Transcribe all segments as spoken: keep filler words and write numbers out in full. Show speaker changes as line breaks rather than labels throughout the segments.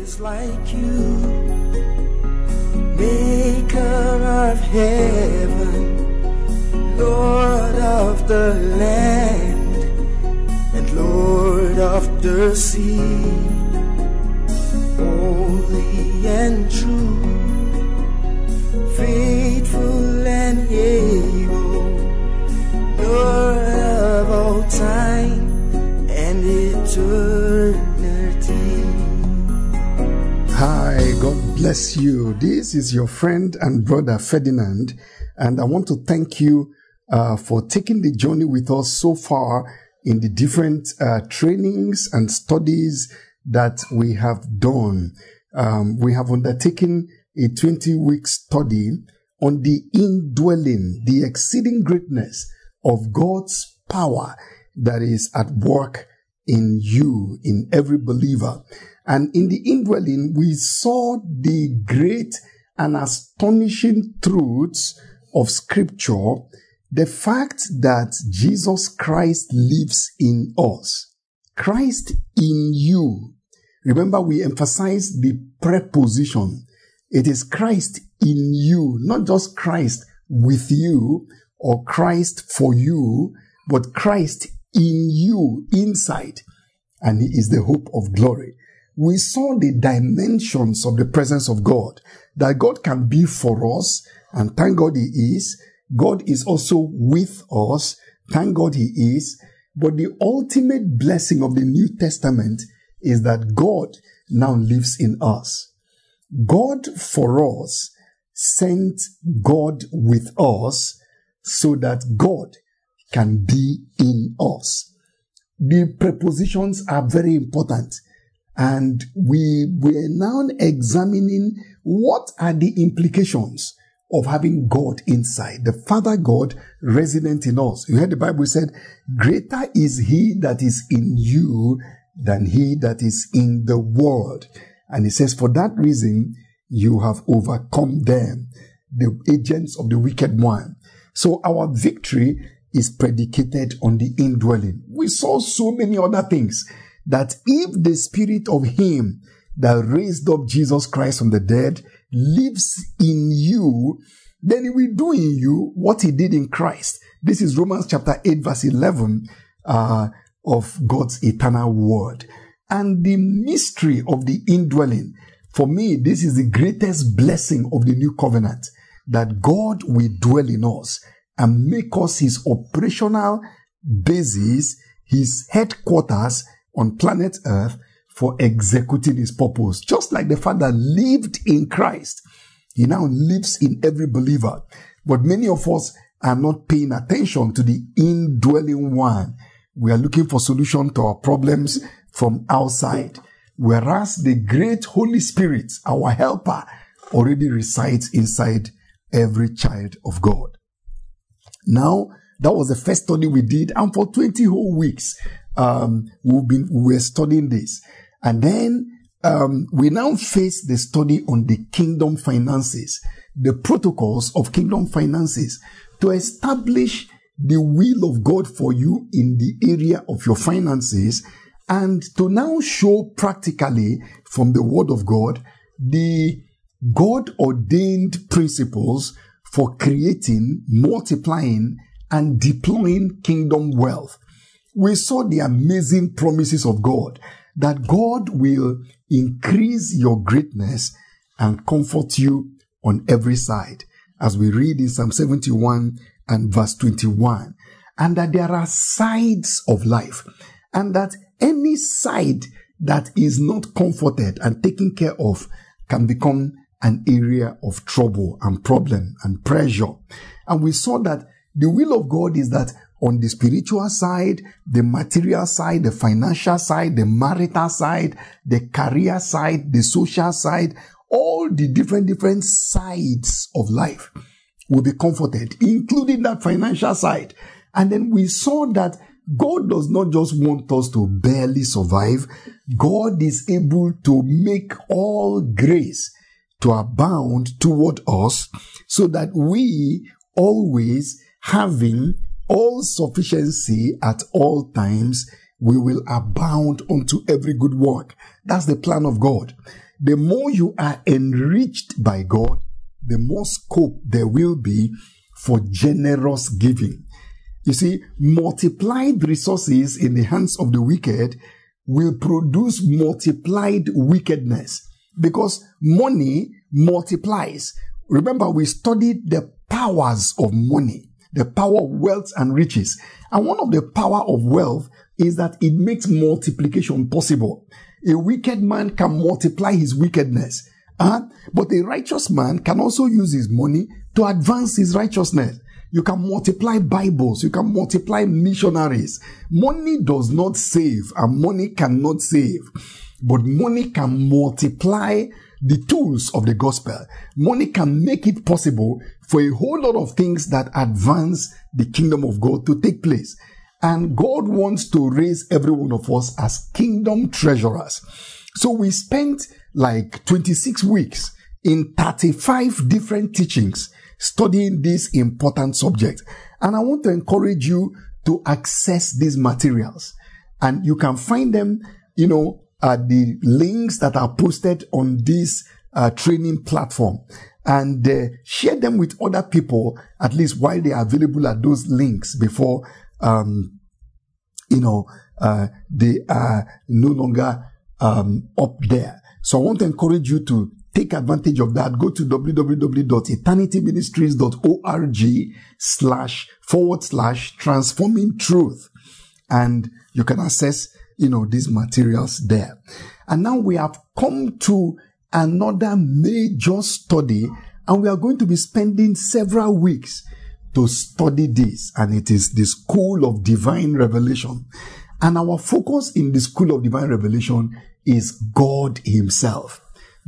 is like you, maker of heaven, Lord of the land, and Lord of the sea, holy and true, faithful and able, Lord of all time and eternity.
Hi, God bless you. This is your friend and brother Ferdinand, and I want to thank you uh, for taking the journey with us so far in the different uh, trainings and studies that we have done. Um, we have undertaken a twenty-week study on the indwelling, the exceeding greatness of God's power that is at work in you, in every believer. And in the indwelling, we saw the great and astonishing truths of Scripture, the fact that Jesus Christ lives in us. Christ in you. Remember, we emphasize the preposition. It is Christ in you, not just Christ with you or Christ for you, but Christ in you, inside. And He is the hope of glory. We saw the dimensions of the presence of God, that God can be for us, and thank God He is. God is also with us, thank God He is. But the ultimate blessing of the New Testament is that God now lives in us. God for us sent God with us so that God can be in us. The prepositions are very important. And we were now examining what are the implications of having God inside, the Father God resident in us. You heard the Bible said, greater is He that is in you than he that is in the world. And He says, for that reason, you have overcome them, the agents of the wicked one. So our victory is predicated on the indwelling. We saw so many other things, that if the Spirit of Him that raised up Jesus Christ from the dead lives in you, then He will do in you what He did in Christ. This is Romans chapter eight, verse eleven uh, of God's eternal word. And the mystery of the indwelling, for me, this is the greatest blessing of the new covenant, that God will dwell in us and make us His operational basis, His headquarters on planet Earth for executing His purpose. Just like the Father lived in Christ, He now lives in every believer. But many of us are not paying attention to the indwelling one. We are looking for solution to our problems from outside, whereas the great Holy Spirit, our helper, already resides inside every child of God. Now, that was the first study we did, and for twenty whole weeks, Um, we've been, we were studying this. And then, um, we now face the study on the kingdom finances, the protocols of kingdom finances, to establish the will of God for you in the area of your finances, and to now show practically from the Word of God, the God-ordained principles for creating, multiplying, and deploying kingdom wealth. We saw the amazing promises of God, that God will increase your greatness and comfort you on every side, as we read in Psalm seventy-one and verse twenty-one, and that there are sides of life, and that any side that is not comforted and taken care of can become an area of trouble and problem and pressure. And we saw that the will of God is that on the spiritual side, the material side, the financial side, the marital side, the career side, the social side, all the different, different sides of life will be comforted, including that financial side. And then we saw that God does not just want us to barely survive. God is able to make all grace to abound toward us, so that we always, having all sufficiency at all times, we will abound unto every good work. That's the plan of God. the more you are enriched by God, the more scope there will be for generous giving. You see, multiplied resources in the hands of the wicked will produce multiplied wickedness, because money multiplies. Remember, we studied the powers of money, the power of wealth and riches. And one of the power of wealth is that it makes multiplication possible. A wicked man can multiply his wickedness, uh, but a righteous man can also use his money to advance his righteousness. You can multiply Bibles. You can multiply missionaries. Money does not save, and money cannot save. But money can multiply the tools of the gospel. Money can make it possible for a whole lot of things that advance the kingdom of God to take place. And God wants to raise every one of us as kingdom treasurers. So we spent like twenty-six weeks in thirty-five different teachings studying this important subject. And I want to encourage you to access these materials. And you can find them, you know, at the links that are posted on this uh, training platform. And uh, share them with other people, at least while they are available at those links before, um, you know, uh, they are no longer um, up there. So I want to encourage you to take advantage of that. Go to www.eternityministries.org slash forward slash transforming truth. And you can access, you know, these materials there. And now we have come to another major study, and we are going to be spending several weeks to study this. And it is the School of Divine Revelation. And our focus in the School of Divine Revelation is God Himself.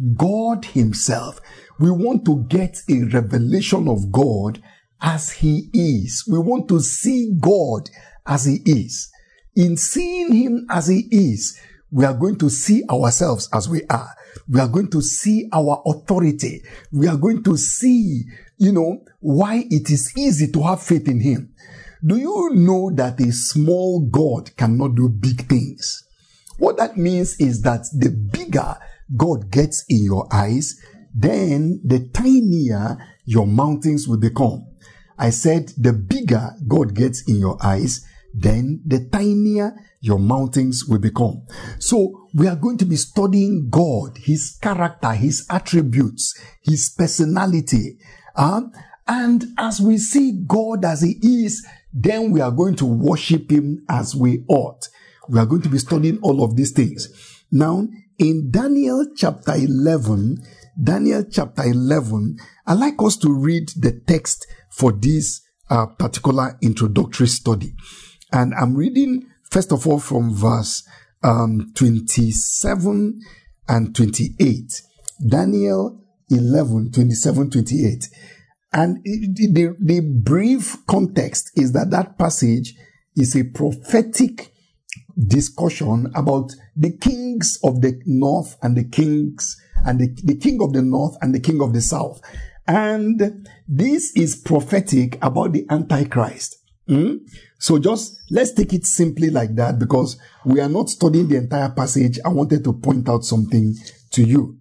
God Himself. We want to get a revelation of God as He is. We want to see God as He is. In seeing Him as He is, we are going to see ourselves as we are. We are going to see our authority. We are going to see, you know, why it is easy to have faith in Him. Do you know that a small God cannot do big things? What that means is that the bigger God gets in your eyes, then the tinier your mountains will become. I said the bigger God gets in your eyes, then the tinier your mountains will become. So we are going to be studying God, His character, His attributes, His personality. Uh, and as we see God as He is, then we are going to worship Him as we ought. We are going to be studying all of these things. Now, in Daniel chapter eleven, Daniel chapter eleven, I'd like us to read the text for this uh, particular introductory study. And I'm reading, first of all, from verse um, twenty-seven and twenty-eight. Daniel eleven, twenty-seven, twenty-eight. And it, the, the brief context is that that passage is a prophetic discussion about the kings of the north and the kings and the, the king of the north and the king of the south. And this is prophetic about the Antichrist. Mm? So just let's take it simply like that, because we are not studying the entire passage. I wanted to point out something to you.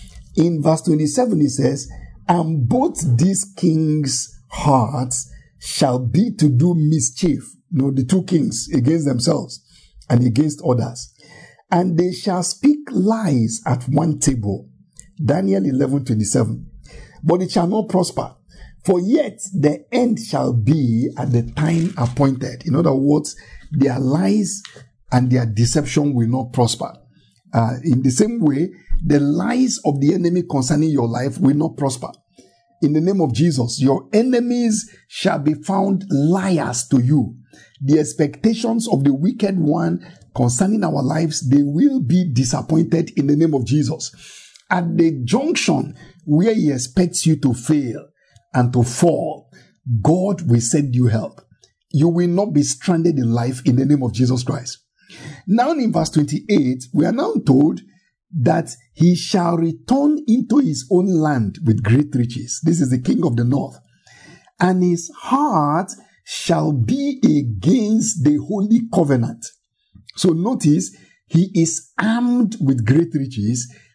In verse twenty-seven, it says, "And both these kings' hearts shall be to do mischief." No, the two kings against themselves and against others. "And they shall speak lies at one table." Daniel eleven, twenty-seven. "But it shall not prosper. For yet the end shall be at the time appointed." In other words, their lies and their deception will not prosper. Uh, in the same way, the lies of the enemy concerning your life will not prosper. In the name of Jesus, your enemies shall be found liars to you. The expectations of the wicked one concerning our lives, they will be disappointed in the name of Jesus. At the junction where He expects you to fail and to fall, God will send you help. You will not be stranded in life in the name of Jesus Christ. Now in verse twenty-eight, we are now told that He shall return into His own land with great riches. This is the king of the north. "And his heart shall be against the holy covenant." So notice, he is armed with great riches,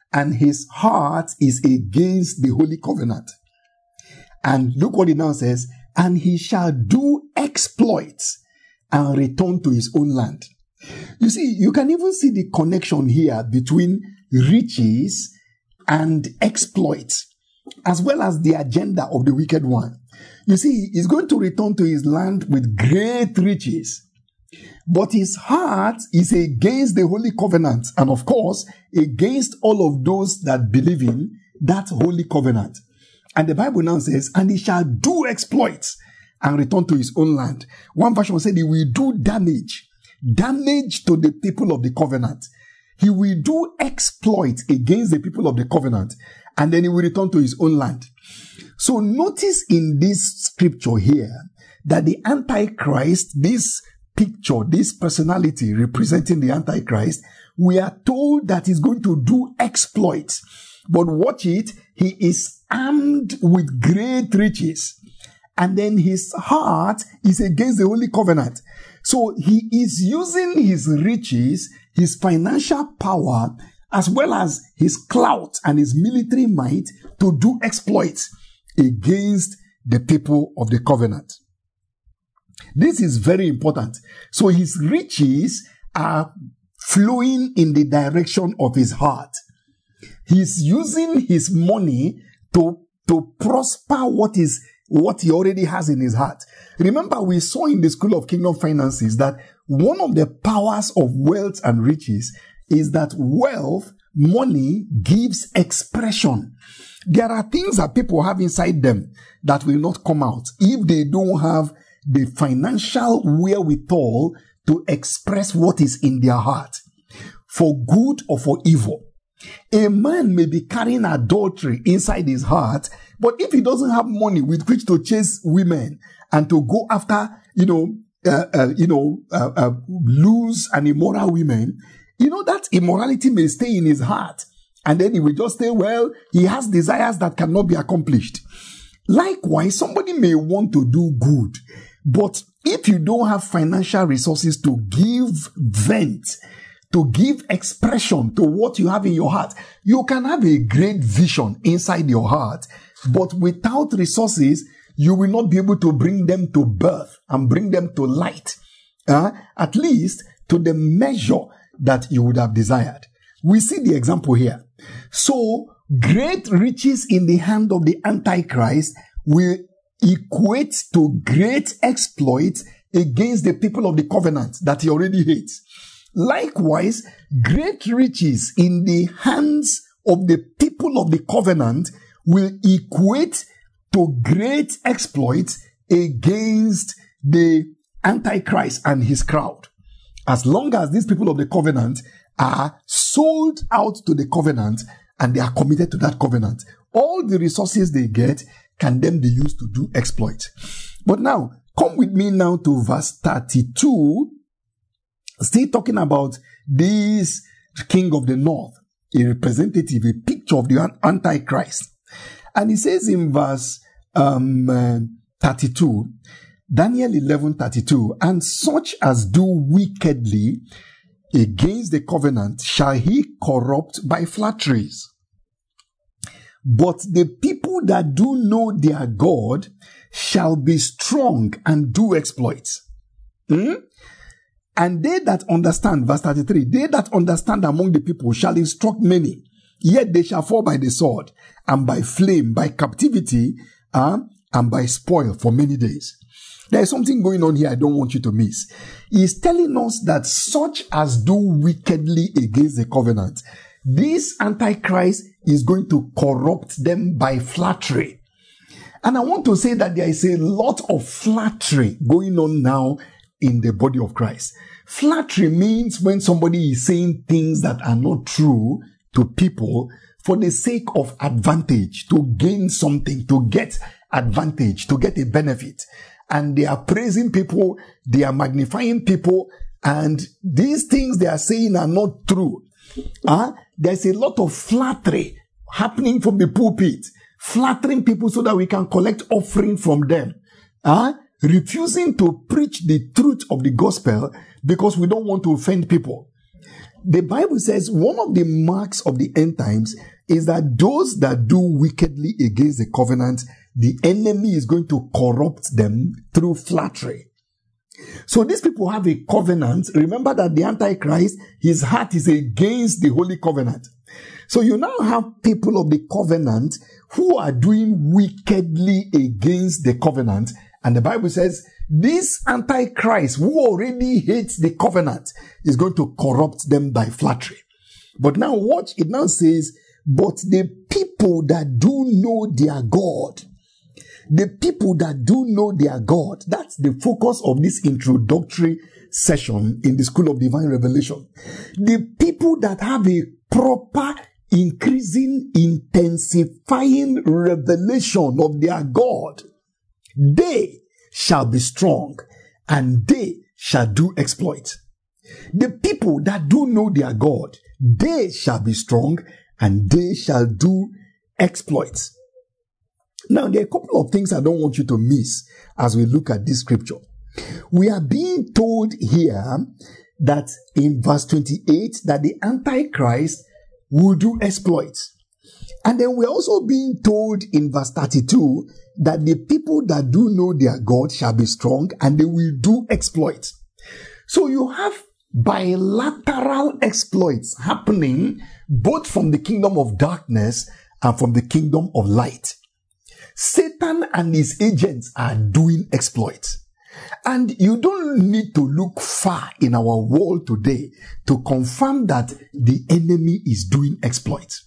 and his heart is against the holy covenant. And look what it now says, and he shall do exploits and return to his own land. You see, you can even see the connection here between riches and exploits, as well as the agenda of the wicked one. You see, he's going to return to his land with great riches, but his heart is against the holy covenant, and of course, against all of those that believe in that holy covenant. And the Bible now says, and he shall do exploits and return to his own land. One version said he will do damage, damage to the people of the covenant. He will do exploits against the people of the covenant, and then he will return to his own land. So notice in this scripture here that the Antichrist, this picture, this personality representing the Antichrist, we are told that he's going to do exploits. But watch it, he is armed with great riches. And then his heart is against the Holy Covenant. So he is using his riches, his financial power, as well as his clout and his military might to do exploits against the people of the covenant. This is very important. So his riches are flowing in the direction of his heart. He's using his money to, to prosper what is what he already has in his heart. Remember, we saw in the School of Kingdom Finances that one of the powers of wealth and riches is that wealth, money, gives expression. There are things that people have inside them that will not come out if they don't have the financial wherewithal to express what is in their heart, for good or for evil. A man may be carrying adultery inside his heart, but if he doesn't have money with which to chase women and to go after, you know, uh, uh, you know, uh, uh, loose and immoral women, you know, that immorality may stay in his heart. And then he will just say, well, he has desires that cannot be accomplished. Likewise, somebody may want to do good, but if you don't have financial resources to give vent, to give expression to what you have in your heart, you can have a great vision inside your heart, but without resources, you will not be able to bring them to birth and bring them to light, uh, at least to the measure that you would have desired. We see the example here. So, great riches in the hand of the Antichrist will equate to great exploits against the people of the covenant that he already hates. Likewise, great riches in the hands of the people of the covenant will equate to great exploits against the Antichrist and his crowd. As long as these people of the covenant are sold out to the covenant and they are committed to that covenant, all the resources they get can then be used to do exploits. But now, come with me now to verse thirty-two, still talking about this king of the north, a representative, a picture of the Antichrist. And he says in verse um, uh, thirty-two, Daniel eleven thirty-two, and such as do wickedly against the covenant shall he corrupt by flatteries. But the people that do know their God shall be strong and do exploits. Hmm? And they that understand, verse thirty-three, they that understand among the people shall instruct many, yet they shall fall by the sword, and by flame, by captivity, uh, and by spoil for many days. There is something going on here I don't want you to miss. He is telling us that such as do wickedly against the covenant, this Antichrist is going to corrupt them by flattery. And I want to say that there is a lot of flattery going on now in the body of Christ. Flattery means when somebody is saying things that are not true to people for the sake of advantage, to gain something, to get advantage, to get a benefit. And they are praising people, they are magnifying people, and these things they are saying are not true. Uh, there's a lot of flattery happening from the pulpit, flattering people so that we can collect offering from them. Uh, refusing to preach the truth of the gospel because we don't want to offend people. the Bible says one of the marks of the end times is that those that do wickedly against the covenant, the enemy is going to corrupt them through flattery. So these people have a covenant. Remember that the Antichrist, his heart is against the Holy Covenant. So you now have people of the covenant who are doing wickedly against the covenant. And the Bible says this Antichrist who already hates the covenant is going to corrupt them by flattery. But now watch, it now says, but the people that do know their God, the people that do know their God, that's the focus of this introductory session in the School of Divine Revelation. The people that have a proper, increasing, intensifying revelation of their God, they shall be strong and they shall do exploits. The people that do know their God, they shall be strong and they shall do exploits. Now, there are a couple of things I don't want you to miss as we look at this scripture. We are being told here that in verse twenty-eight that the Antichrist will do exploits. And then we're also being told in verse thirty-two that the people that do know their God shall be strong and they will do exploits. So you have bilateral exploits happening both from the kingdom of darkness and from the kingdom of light. Satan and his agents are doing exploits. And you don't need to look far in our world today to confirm that the enemy is doing exploits.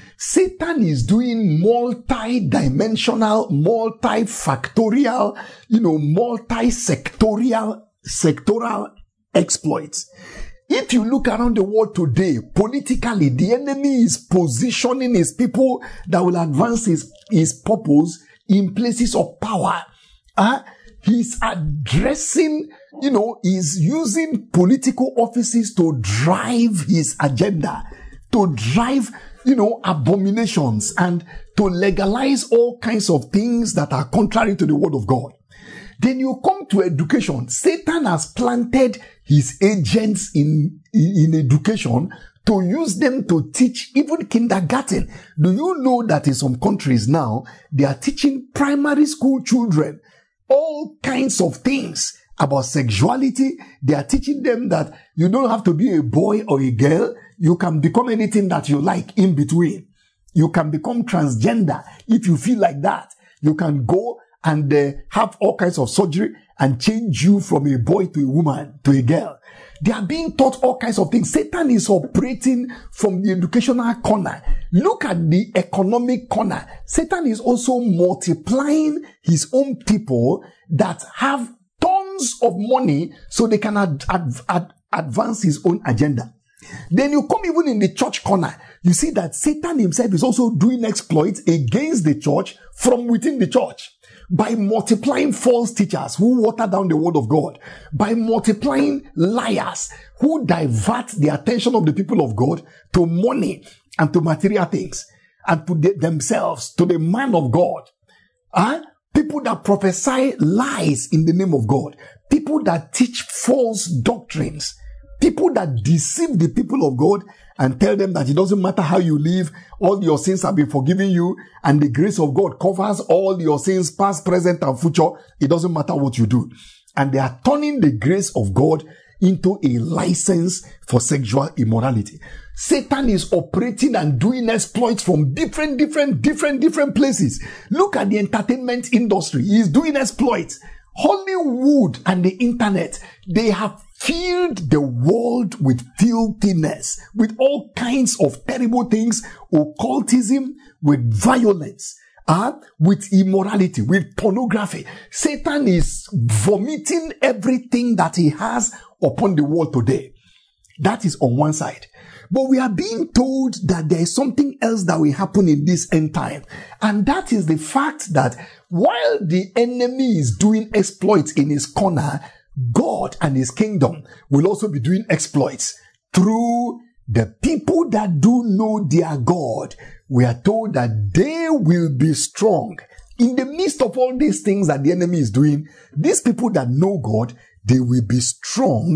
Satan is doing multi-dimensional, multi-factorial, you know, multi-sectorial, sectoral exploits. If you look around the world today, politically, the enemy is positioning his people that will advance his, his purpose in places of power. Uh, he's addressing, you know, he's using political offices to drive his agenda, to drive, you know, abominations and to legalize all kinds of things that are contrary to the word of God. Then you come to education. Satan has planted his agents in, in, in education to use them to teach even kindergarten. Do you know that in some countries now, they are teaching primary school children all kinds of things about sexuality? They are teaching them that you don't have to be a boy or a girl. You can become anything that you like in between. You can become transgender if you feel like that. You can go and uh, have all kinds of surgery and change you from a boy to a woman, to a girl. They are being taught all kinds of things. Satan is operating from the educational corner. Look at the economic corner. Satan is also multiplying his own people that have tons of money so they can ad- ad- ad- advance his own agenda. Then you come even in the church corner. You see that Satan himself is also doing exploits against the church from within the church. By multiplying false teachers who water down the word of God, by multiplying liars who divert the attention of the people of God to money and to material things and to de- themselves, to the man of God. Huh? People that prophesy lies in the name of God. People that teach false doctrines. People that deceive the people of God and tell them that it doesn't matter how you live, all your sins have been forgiven you, and the grace of God covers all your sins, past, present, and future. It doesn't matter what you do. And they are turning the grace of God into a license for sexual immorality. Satan is operating and doing exploits from different, different, different, different places. Look at the entertainment industry. He is doing exploits. Hollywood and the internet, they have filled the world with filthiness, with all kinds of terrible things, occultism, with violence, uh, with immorality, with pornography. Satan is vomiting everything that he has upon the world today. That is on one side. But we are being told that there is something else that will happen in this end time. And that is the fact that while the enemy is doing exploits in his corner, God and his kingdom will also be doing exploits through the people that do know their God. We are told that they will be strong. In the midst of all these things that the enemy is doing, these people that know God, they will be strong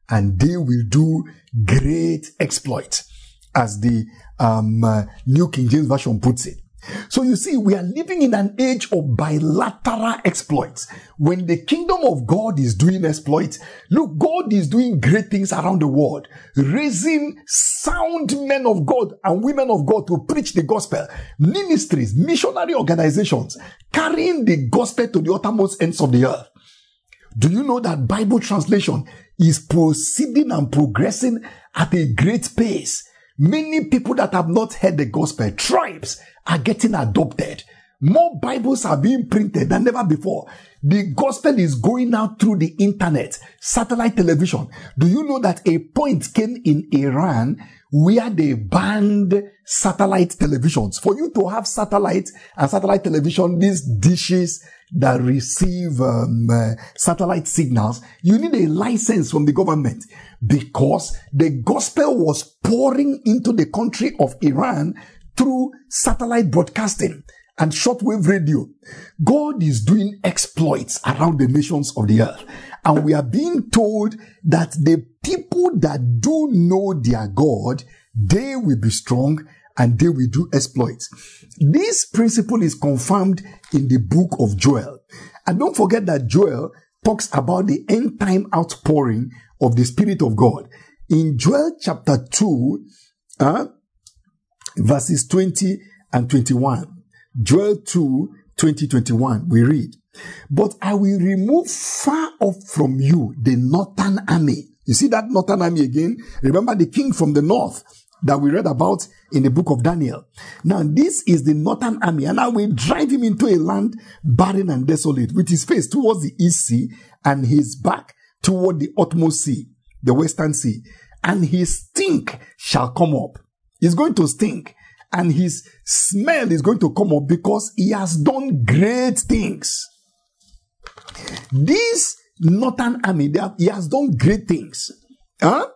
and they will do great exploits, as the um, uh, New King James Version puts it. So you see, we are living in an age of bilateral exploits. When the kingdom of God is doing exploits, look, God is doing great things around the world, raising sound men of God and women of God to preach the gospel, ministries, missionary organizations, carrying the gospel to the uttermost ends of the earth. Do you know that Bible translation is proceeding and progressing at a great pace? Many people that have not heard the gospel, tribes, are getting adopted. More Bibles are being printed than ever before. The gospel is going out through the internet, satellite television. Do you know that a point came in Iran where they banned satellite televisions? For you to have satellite and satellite television, these dishes that receive um, uh, satellite signals, you need a license from the government, because the gospel was pouring into the country of Iran through satellite broadcasting and shortwave radio. God is doing exploits around the nations of the earth. And we are being told that the people that do know their God, they will be strong and they will do exploits. This principle is confirmed in the book of Joel. And don't forget that Joel talks about the end time outpouring of the Spirit of God. In Joel chapter two, uh, verses twenty and twenty-one. Joel two, twenty, twenty-one, we read, "But I will remove far off from you the northern army." You see that northern army again? Remember the king from the north that we read about in the book of Daniel. Now this is the northern army, and I will drive him into a land barren and desolate, with his face towards the east sea and his back toward the utmost sea, the western sea. And his stink shall come up. He's going to stink. And his smell is going to come up because he has done great things. This northern army, they have, he has done great things. Huh?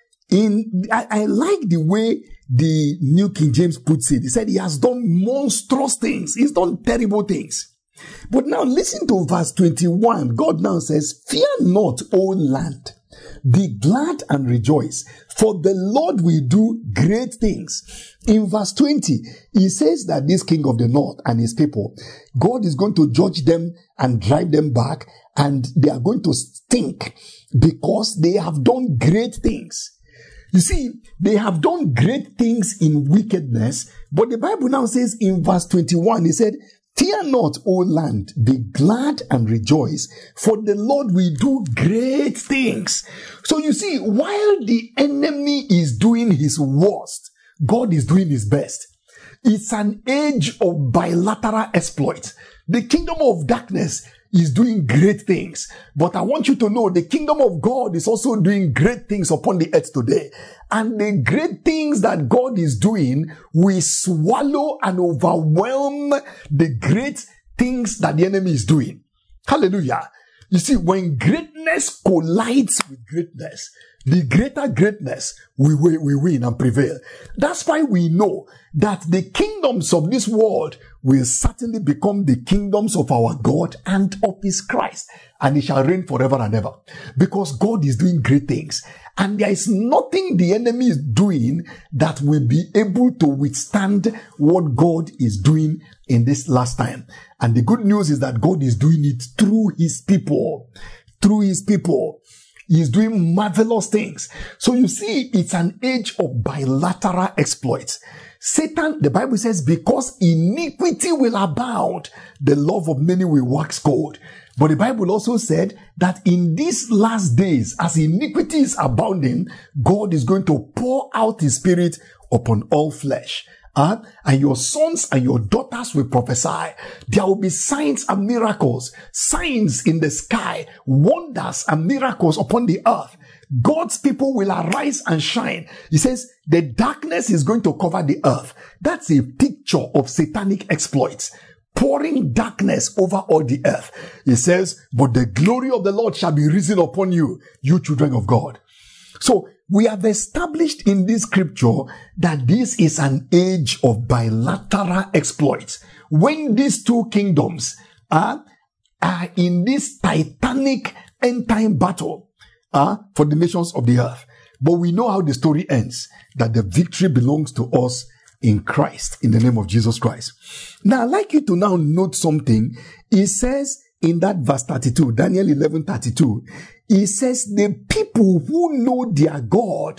In I, I like the way the New King James puts it. He said he has done monstrous things. He's done terrible things. But now listen to verse twenty-one. God now says, "Fear not, O land. Be glad and rejoice, for the Lord will do great things." In verse twenty, he says that this king of the north and his people, God is going to judge them and drive them back, and they are going to stink because they have done great things. You see, they have done great things in wickedness, but the Bible now says in verse twenty-one, he said, "Fear not, O land, be glad and rejoice, for the Lord will do great things." So you see, while the enemy is doing his worst, God is doing his best. It's an age of bilateral exploits. The kingdom of darkness is doing great things. But I want you to know the kingdom of God is also doing great things upon the earth today. And the great things that God is doing will swallow and overwhelm the great things that the enemy is doing. Hallelujah. You see, when greatness collides with greatness, the greater greatness will we, we win and prevail. That's why we know that the kingdoms of this world will certainly become the kingdoms of our God and of his Christ. And it shall reign forever and ever. Because God is doing great things. And there is nothing the enemy is doing that will be able to withstand what God is doing in this last time. And the good news is that God is doing it through his people. Through his people. He is doing marvelous things. So you see, it's an age of bilateral exploits. Satan, the Bible says, because iniquity will abound, the love of many will wax cold. But the Bible also said that in these last days, as iniquity is abounding, God is going to pour out his spirit upon all flesh. Uh, and your sons and your daughters will prophesy. There will be signs and miracles, signs in the sky, wonders and miracles upon the earth. God's people will arise and shine. He says the darkness is going to cover the earth. That's a picture of satanic exploits, pouring darkness over all the earth. He says, but the glory of the Lord shall be risen upon you, you children of God. So we have established in this scripture that this is an age of bilateral exploits. When these two kingdoms are, are in this titanic end time battle, uh, for the nations of the earth. But we know how the story ends, that the victory belongs to us in Christ, in the name of Jesus Christ. Now, I'd like you to now note something. It says in that verse thirty-two, Daniel eleven thirty-two, it says, the people who know their God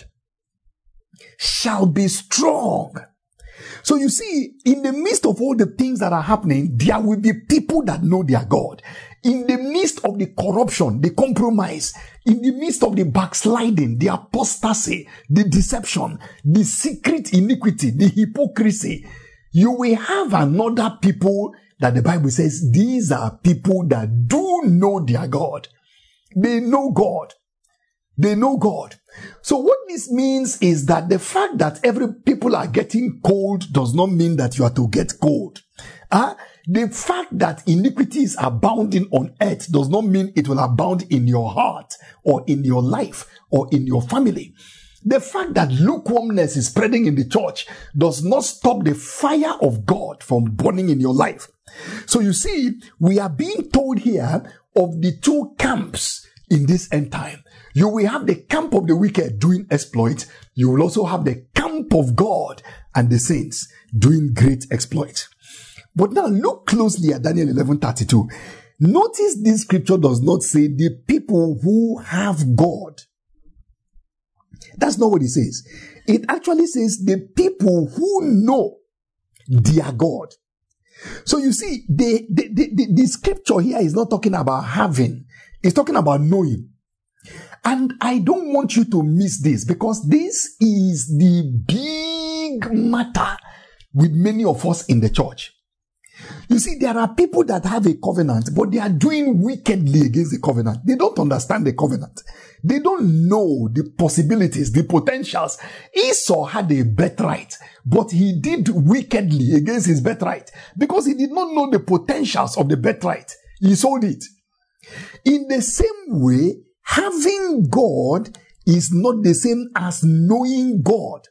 shall be strong. So you see, in the midst of all the things that are happening, there will be people that know their God. In the midst of the corruption, the compromise, in the midst of the backsliding, the apostasy, the deception, the secret iniquity, the hypocrisy, you will have another people that the Bible says, these are people that do know their God. They know God. They know God. So what this means is that the fact that every people are getting cold does not mean that you are to get cold. Uh, the fact that iniquity is abounding on earth does not mean it will abound in your heart or in your life or in your family. The fact that lukewarmness is spreading in the church does not stop the fire of God from burning in your life. So you see, we are being told here of the two camps in this end time. You will have the camp of the wicked doing exploits. You will also have the camp of God and the saints doing great exploits. But now look closely at Daniel eleven thirty-two. Notice this scripture does not say the people who have God. That's not what it says. It actually says the people who know their God. So you see, the, the, the, the, the scripture here is not talking about having. It's talking about knowing. And I don't want you to miss this, because this is the big matter with many of us in the church. You see, there are people that have a covenant, but they are doing wickedly against the covenant. They don't understand the covenant. They don't know the possibilities, the potentials. Esau had a birthright, but he did wickedly against his birthright because he did not know the potentials of the birthright. He sold it. In the same way, having God is not the same as knowing God.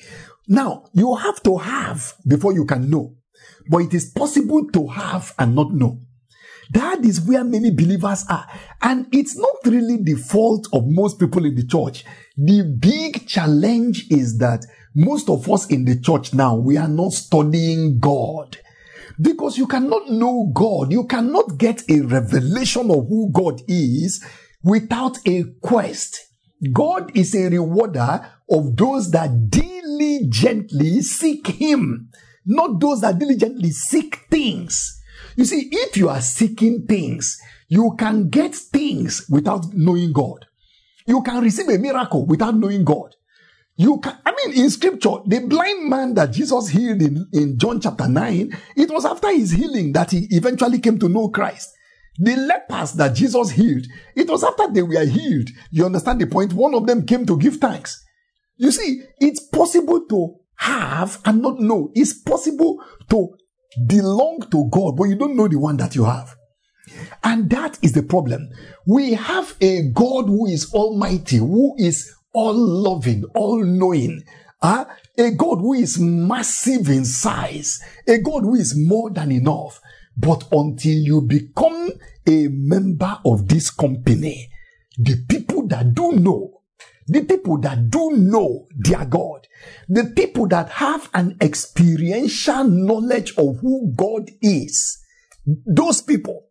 Now, you have to have before you can know. But it is possible to have and not know. That is where many believers are. And it's not really the fault of most people in the church. The big challenge is that most of us in the church now, we are not studying God. Because you cannot know God. You cannot get a revelation of who God is without a quest. God is a rewarder of those that diligently seek Him. Not those that diligently seek things. You see, if you are seeking things, you can get things without knowing God. You can receive a miracle without knowing God. You can, I mean, in scripture, the blind man that Jesus healed in, in John chapter nine, it was after his healing that he eventually came to know Christ. The lepers that Jesus healed, it was after they were healed. You understand the point? One of them came to give thanks. You see, it's possible to have and not know. It's possible to belong to God, but you don't know the one that you have. And that is the problem. We have a God who is almighty, who is all-loving, all-knowing. Uh, a God who is massive in size. A God who is more than enough. But until you become a member of this company, the people that do know, the people that do know their God, the people that have an experiential knowledge of who God is, those people,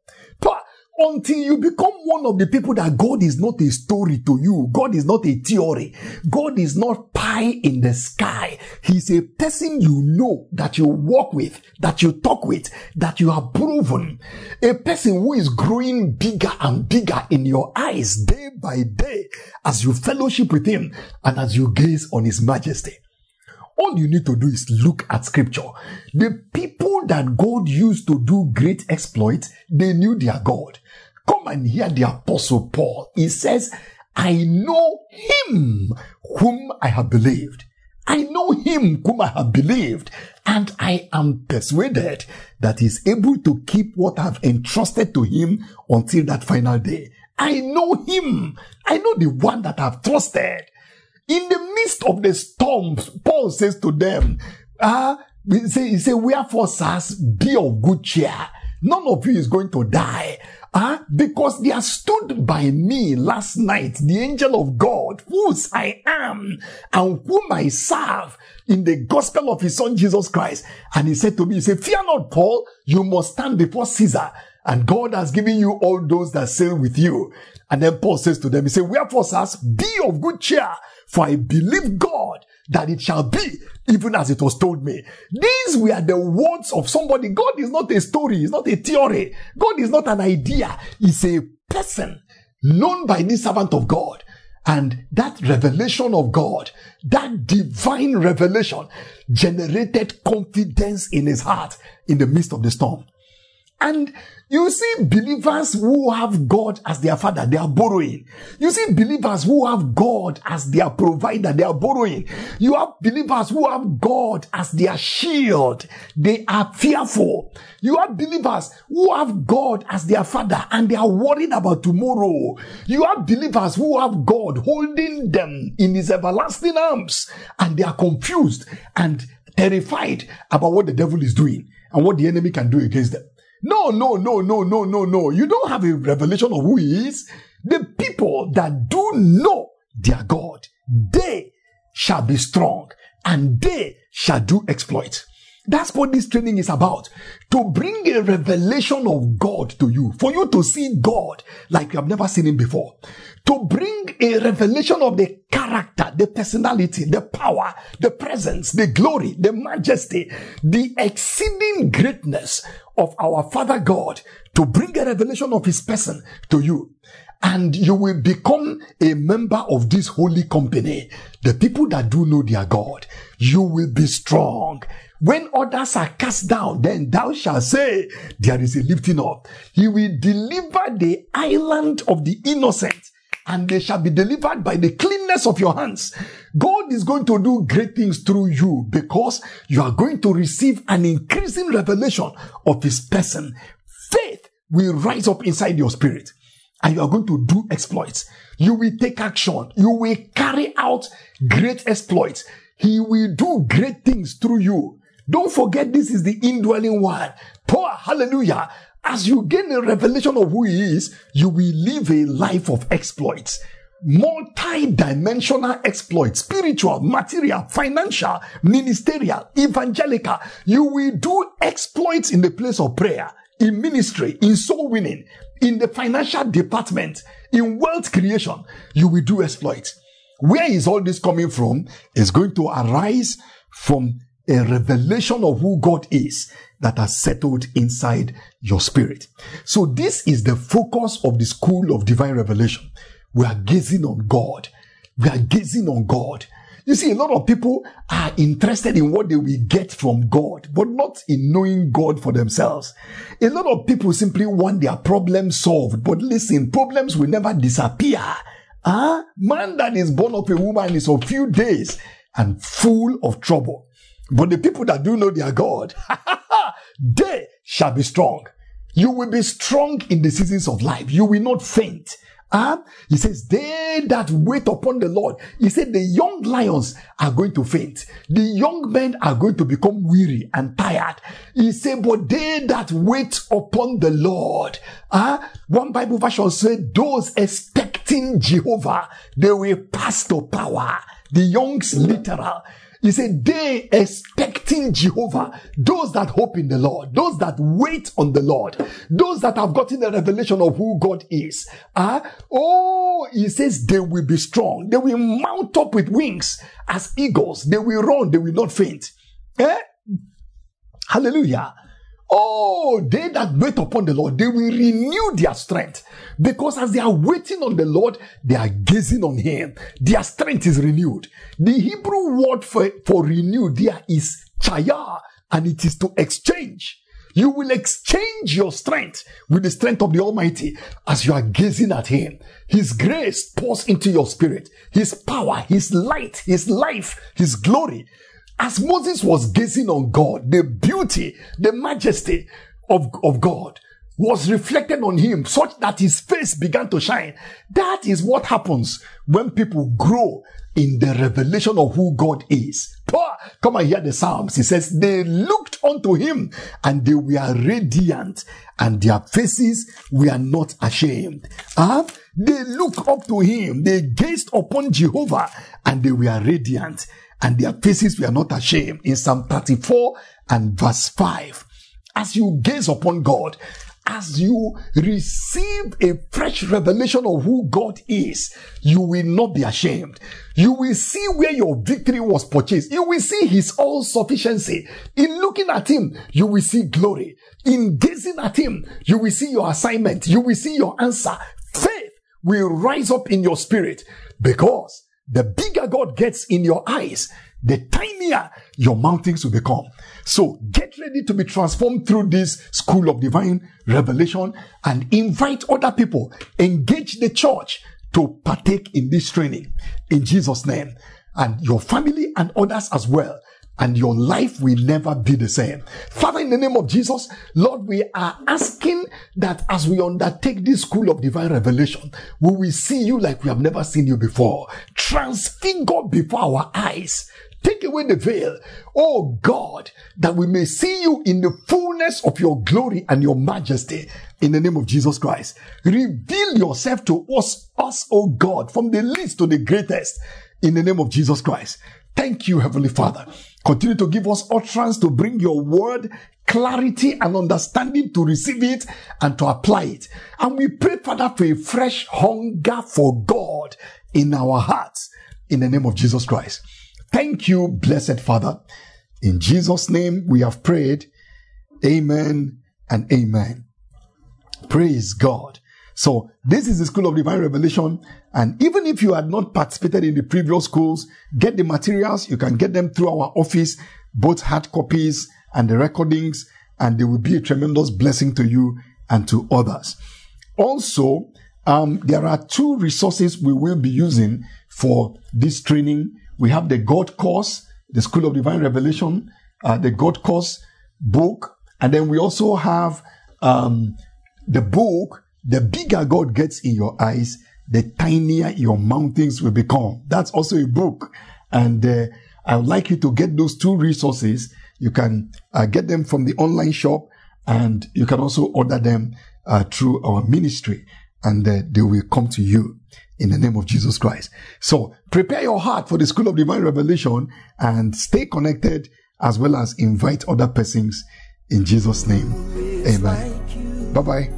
until you become one of the people that God is not a story to you, God is not a theory, God is not pie in the sky. He's a person you know, that you walk with, that you talk with, that you have proven. A person who is growing bigger and bigger in your eyes day by day as you fellowship with Him and as you gaze on His majesty. All you need to do is look at scripture. The people that God used to do great exploits, they knew their God. Come and hear the Apostle Paul. He says, I know Him whom I have believed. I know Him whom I have believed. And I am persuaded that He is able to keep what I have entrusted to Him until that final day. I know Him. I know the one that I have trusted. In the midst of the storms, Paul says to them, uh, he says, he say, wherefore, sirs, be of good cheer. None of you is going to die. Uh, because there stood by me last night the angel of God, whose I am and whom I serve in the gospel of his son Jesus Christ. And he said to me, he said, fear not, Paul, you must stand before Caesar. And God has given you all those that sail with you. And then Paul says to them, he said, wherefore, sirs, be of good cheer, for I believe God that it shall be even as it was told me. These were the words of somebody. God is not a story. It's not a theory. God is not an idea. It's a person known by this servant of God. And that revelation of God, that divine revelation, generated confidence in his heart in the midst of the storm. And you see believers who have God as their father, they are borrowing. You see believers who have God as their provider, they are borrowing. You have believers who have God as their shield, they are fearful. You have believers who have God as their father and they are worried about tomorrow. You have believers who have God holding them in his everlasting arms and they are confused and terrified about what the devil is doing and what the enemy can do against them. No, no, no, no, no, no, no. You don't have a revelation of who he is. The people that do know their God, they shall be strong and they shall do exploits. That's what this training is about. To bring a revelation of God to you. For you to see God like you have never seen him before. To bring a revelation of the character, the personality, the power, the presence, the glory, the majesty, the exceeding greatness of our Father God. To bring a revelation of his person to you. And you will become a member of this holy company. The people that do know their God. You will be strong. When others are cast down, then thou shalt say, there is a lifting up. He will deliver the island of the innocent, and they shall be delivered by the cleanness of your hands. God is going to do great things through you because you are going to receive an increasing revelation of his person. Faith will rise up inside your spirit, and you are going to do exploits. You will take action. You will carry out great exploits. He will do great things through you. Don't forget, this is the indwelling one. Poor, hallelujah. As you gain a revelation of who he is, you will live a life of exploits. Multi-dimensional exploits. Spiritual, material, financial, ministerial, evangelical. You will do exploits in the place of prayer, in ministry, in soul winning, in the financial department, in wealth creation. You will do exploits. Where is all this coming from? It's going to arise from a revelation of who God is that has settled inside your spirit. So this is the focus of the School of Divine Revelation. We are gazing on God. We are gazing on God. You see, a lot of people are interested in what they will get from God, but not in knowing God for themselves. A lot of people simply want their problems solved, but listen, problems will never disappear. Ah, man that is born of a woman is of few days and full of trouble. But the people that do know their God, they shall be strong. You will be strong in the seasons of life. You will not faint. Uh, he says, they that wait upon the Lord. He said, the young lions are going to faint. The young men are going to become weary and tired. He said, but they that wait upon the Lord. Uh, one Bible version said, those expecting Jehovah, they will pass to power. The young's literal. He said, they expecting Jehovah, those that hope in the Lord, those that wait on the Lord, those that have gotten a revelation of who God is. Uh, oh, he says they will be strong. They will mount up with wings as eagles. They will run. They will not faint. Eh? Hallelujah. Oh, they that wait upon the Lord, they will renew their strength. Because as they are waiting on the Lord, they are gazing on him. Their strength is renewed. The Hebrew word for, for renew there is chaya, and it is to exchange. You will exchange your strength with the strength of the Almighty as you are gazing at him. His grace pours into your spirit. His power, his light, his life, his glory. As Moses was gazing on God, the beauty, the majesty of, of God was reflected on him such that his face began to shine. That is what happens when people grow in the revelation of who God is. Come and hear the Psalms. He says, they looked looked unto him, and they were radiant, and their faces were not ashamed. Uh, they looked up to him, they gazed upon Jehovah, and they were radiant, and their faces were not ashamed. In Psalm thirty-four and verse five, as you gaze upon God, as you receive a fresh revelation of who God is, you will not be ashamed. You will see where your victory was purchased. You will see his all-sufficiency. In looking at him, you will see glory. In gazing at him, you will see your assignment. You will see your answer. Faith will rise up in your spirit, because the bigger God gets in your eyes, the tinier your mountains will become. So get ready to be transformed through this school of divine revelation, and invite other people, engage the church to partake in this training in Jesus' name, and your family and others as well. And your life will never be the same. Father, in the name of Jesus, Lord, we are asking that as we undertake this school of divine revelation, we will see you like we have never seen you before. Transfigure before our eyes. Take away the veil, oh God, that we may see you in the fullness of your glory and your majesty, in the name of Jesus Christ. Reveal yourself to us, us, oh God, from the least to the greatest, in the name of Jesus Christ. Thank you, Heavenly Father. Continue to give us utterance to bring your word, clarity and understanding to receive it and to apply it. And we pray, Father, for a fresh hunger for God in our hearts, in the name of Jesus Christ. Thank you, blessed Father. In Jesus' name we have prayed. Amen and amen. Praise God. So this is the School of Divine Revelation. And even if you had not participated in the previous schools, get the materials. You can get them through our office, both hard copies and the recordings, and they will be a tremendous blessing to you and to others. Also, um, there are two resources we will be using for this training. We have the God course, the School of Divine Revelation, uh, the God course book, and then we also have um, the book, The Bigger God Gets in Your Eyes, the tinier your mountains will become. That's also a book. And uh, I would like you to get those two resources. You can uh, get them from the online shop, and you can also order them uh, through our ministry, and uh, they will come to you in the name of Jesus Christ. So prepare your heart for the School of Divine Revelation and stay connected, as well as invite other persons in Jesus' name. Amen. Bye-bye.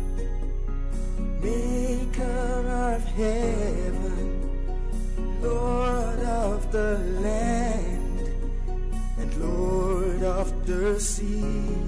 Heaven, Lord of the land and Lord of the sea.